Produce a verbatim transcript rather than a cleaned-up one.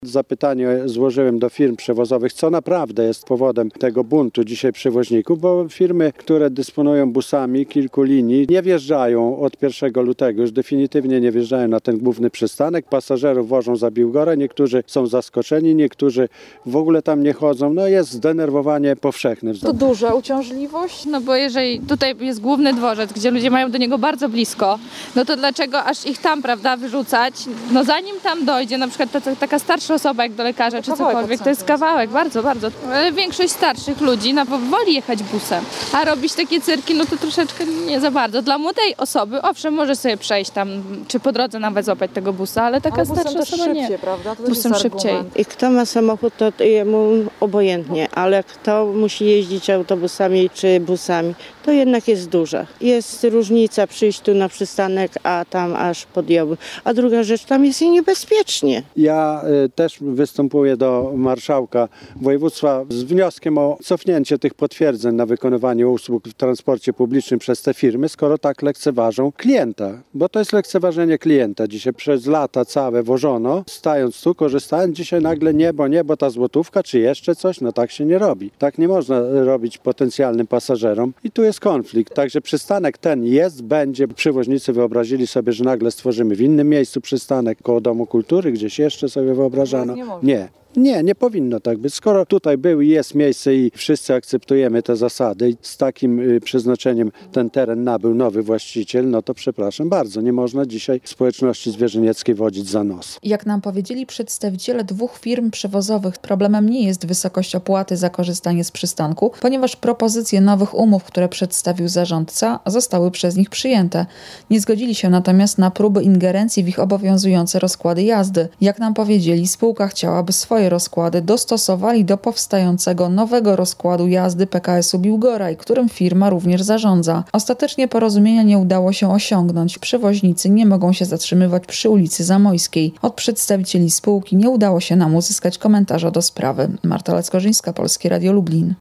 Zapytanie złożyłem do firm przewozowych, co naprawdę jest powodem tego buntu dzisiaj przewoźników, bo firmy, które dysponują busami kilku linii, nie wjeżdżają od pierwszego lutego, już definitywnie nie wjeżdżają na ten główny przystanek. Pasażerów wożą za Biłgoraj, niektórzy są zaskoczeni, niektórzy w ogóle tam nie chodzą. No jest zdenerwowanie powszechne. To duża uciążliwość? No bo jeżeli tutaj jest główny dworzec, gdzie ludzie mają do niego bardzo blisko, no to dlaczego aż ich tam, prawda, wyrzucać? No zanim tam dojdzie, na przykład ta, taka starsza osoba jak do lekarza czy cokolwiek, to jest kawałek, bardzo, bardzo. Ale większość starszych ludzi no, woli jechać busem, a robić takie cyrki, no to troszeczkę nie za bardzo. Dla młodej osoby, owszem, może sobie przejść tam, czy po drodze nawet złapać tego busa, ale taka ale busem starsza też osoba szybciej, nie. prawda? To Busem jest szybciej. argument. I kto ma samochód, to jemu obojętnie, ale kto musi jeździć autobusami czy busami, to jednak jest duża. Jest różnica przyjść tu na przystanek, a tam aż pod Jobłym. A druga rzecz, tam jest i niebezpiecznie. Ja y, też występuję do marszałka województwa z wnioskiem o cofnięcie tych potwierdzeń na wykonywanie usług w transporcie publicznym przez te firmy, skoro tak lekceważą klienta. Bo to jest lekceważenie klienta. Dzisiaj przez lata całe wożono, stając tu, korzystając, dzisiaj nagle nie, bo nie, bo ta złotówka, czy jeszcze coś, no tak się nie robi. Tak nie można robić potencjalnym pasażerom i tu jest konflikt. Także przystanek ten jest, będzie. Przewoźnicy wyobrazili sobie, że nagle stworzymy w innym miejscu przystanek, koło Domu Kultury, gdzieś jeszcze sobie wyobrażano. Nie, nie. Nie, nie powinno tak być. Skoro tutaj był i jest miejsce i wszyscy akceptujemy te zasady i z takim y, przeznaczeniem ten teren nabył nowy właściciel, no to przepraszam bardzo, nie można dzisiaj społeczności zwierzynieckiej wodzić za nos. Jak nam powiedzieli przedstawiciele dwóch firm przewozowych, problemem nie jest wysokość opłaty za korzystanie z przystanku, ponieważ propozycje nowych umów, które przedstawił zarządca, zostały przez nich przyjęte. Nie zgodzili się natomiast na próby ingerencji w ich obowiązujące rozkłady jazdy. Jak nam powiedzieli, spółka chciałaby swoje rozkłady dostosowali do powstającego nowego rozkładu jazdy P K S u Biłgoraj, którym firma również zarządza. Ostatecznie porozumienia nie udało się osiągnąć. Przewoźnicy nie mogą się zatrzymywać przy ulicy Zamojskiej. Od przedstawicieli spółki nie udało się nam uzyskać komentarza do sprawy. Marta Leckorzyńska, Polskie Radio Lublin.